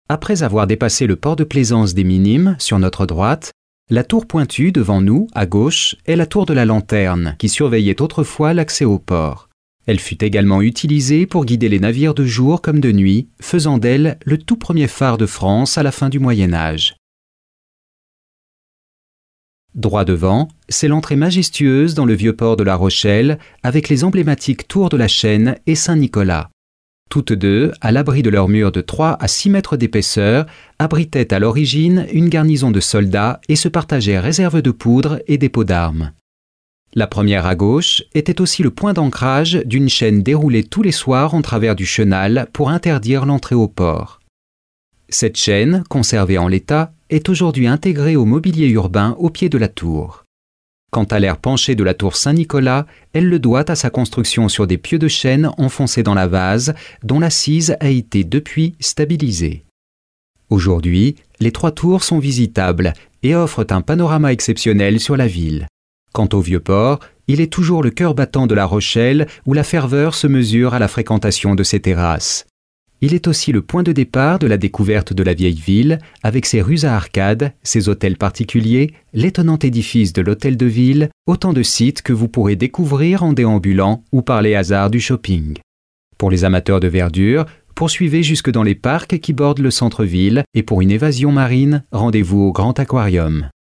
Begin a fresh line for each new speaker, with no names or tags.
Après avoir dépassé le port de plaisance des Minimes, sur notre droite, la tour pointue devant nous, à gauche, est la tour de la Lanterne, qui surveillait autrefois l'accès au port. Elle fut également utilisée pour guider les navires de jour comme de nuit, faisant d'elle le tout premier phare de France à la fin du Moyen Âge. Droit devant, c'est l'entrée majestueuse dans le vieux port de La Rochelle, avec les emblématiques tours de la Chaîne et Saint-Nicolas. Toutes deux, à l'abri de leurs murs de 3 à 6 mètres d'épaisseur, abritaient à l'origine une garnison de soldats et se partageaient réserve de poudre et dépôt d'armes. La première à gauche était aussi le point d'ancrage d'une chaîne déroulée tous les soirs en travers du chenal pour interdire l'entrée au port. Cette chaîne, conservée en l'état, est aujourd'hui intégrée au mobilier urbain au pied de la tour. Quant à l'aire penchée de la tour Saint-Nicolas, elle le doit à sa construction sur des pieux de chêne enfoncés dans la vase, dont l'assise a été depuis stabilisée. Aujourd'hui, les 3 tours sont visitables et offrent un panorama exceptionnel sur la ville. Quant au Vieux-Port, il est toujours le cœur battant de La Rochelle où la ferveur se mesure à la fréquentation de ses terrasses. Il est aussi le point de départ de la découverte de la vieille ville, avec ses rues à arcades, ses hôtels particuliers, l'étonnant édifice de l'hôtel de ville, autant de sites que vous pourrez découvrir en déambulant ou par les hasards du shopping. Pour les amateurs de verdure, poursuivez jusque dans les parcs qui bordent le centre-ville et pour une évasion marine, rendez-vous au Grand Aquarium.